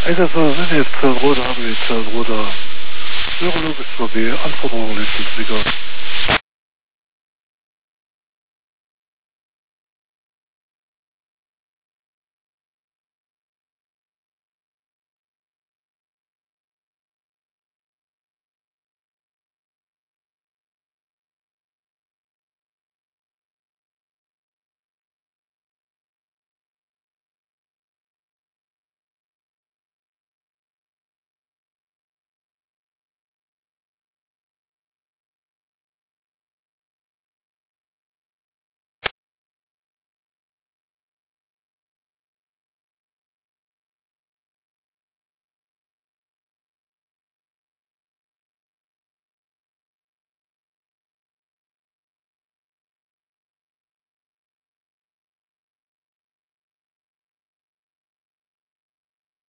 Einsatzwagen sind jetzt Zellroder, haben wir jetzt Zellroder. Neurologisch 2B, Anforderungen Leistungssieger.